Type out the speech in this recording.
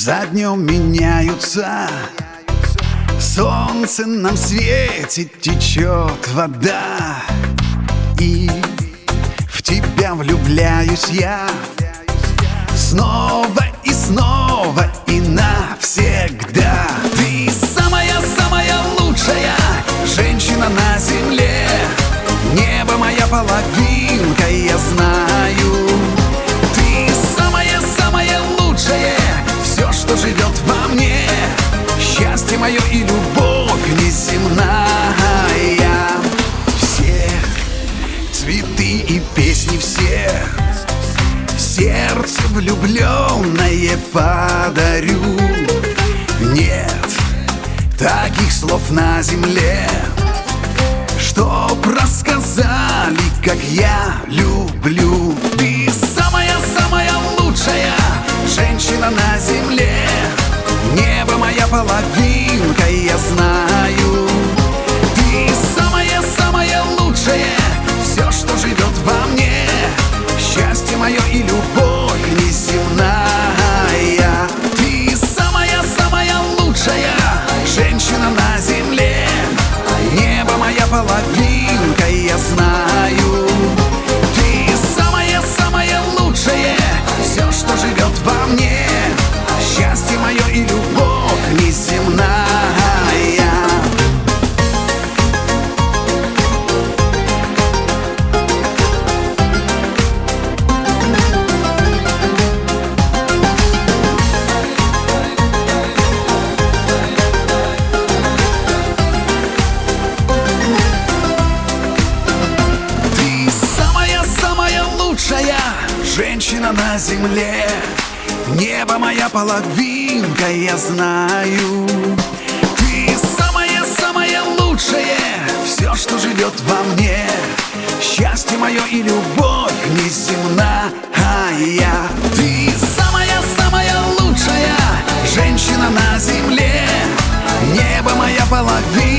за днем меняются. Солнце нам светит, течет вода, и в тебя влюбляюсь я снова и снова и навсегда. Ты самая-самая лучшая женщина на земле, небо моя половинка, я знаю. Ты самая-самая лучшая, все, что живет во мне, счастье мое и любовь неземная. Все цветы и песни, все сердце влюбленное подарю. Нет таких слов на земле, чтоб рассказали, как я люблю. Ты самая-самая лучшая женщина на земле, небо моя половинка, я знаю. Ты самая-самая лучшая, все, что живет во мне, счастье мое и любовь неземная. Ты самая-самая лучшая женщина на земле, небо моя половинка, я знаю. Ты самая-самая лучшая, все, что живет во мне, счастье мое и любовь неземная. Женщина на земле, небо моя половинка, я знаю. Ты самая-самая лучшая, все, что живет во мне, счастье мое и любовь неземная. Ты самая-самая лучшая женщина на земле, небо моя половинка.